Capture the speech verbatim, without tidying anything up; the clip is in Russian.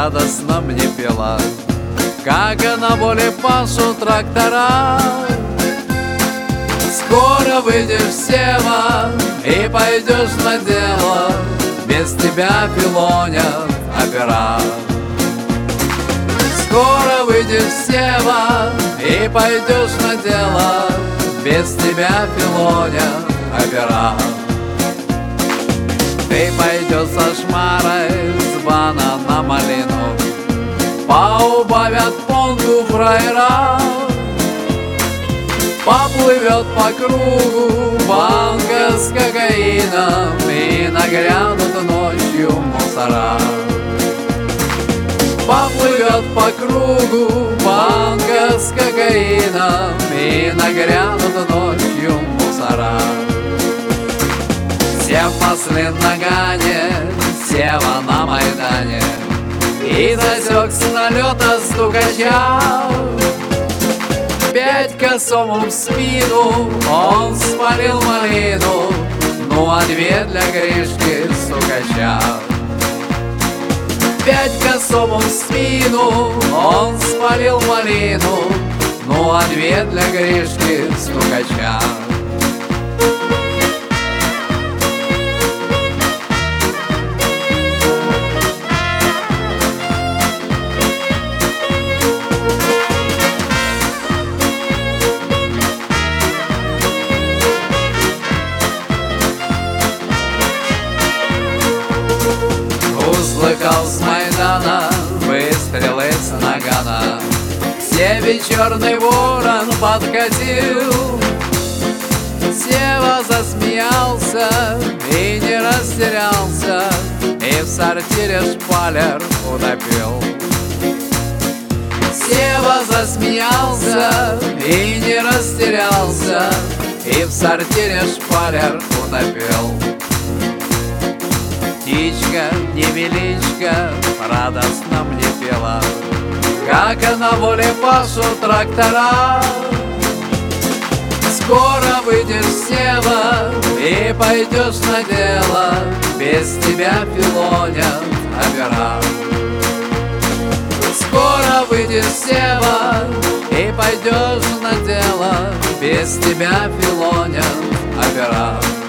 радостно мне пела, как на поле пашут трактора. Скоро выйдешь, Сева, и пойдешь на дело, без тебя пилонят опера. Скоро выйдешь, Сева, и пойдешь на дело, без тебя пилонят опера. Ты пойдешь со шмарой, с бана на малину, поубавят понту фраера. Поплывет по кругу банка с кокаином, и нагрянут ночью мусора. Поплывет по кругу банка с кокаином, и нагрянут ночью мусора. Сев маслин нагане, Сева на Майдане, и засек с налета стукача. Пять косому в спину он спалил малину, ну а две для Гришки стукача. Пять косому в спину он спалил малину, ну а две для Гришки стукача. Услыхал с Майдана выстрелы с нагана, к себе черный ворон подкатил. Сева засмеялся и не растерялся, и в сортире шпалер утопил. Сева засмеялся и не растерялся, и в сортире шпалер утопил. Птичка, невеличка, радостно мне пела, как на воле пашут трактора. Скоро выйдешь, Сева, и пойдешь на дело, без тебя пилонят опера. Скоро выйдешь, Сева, и пойдешь на дело, без тебя пилонят опера.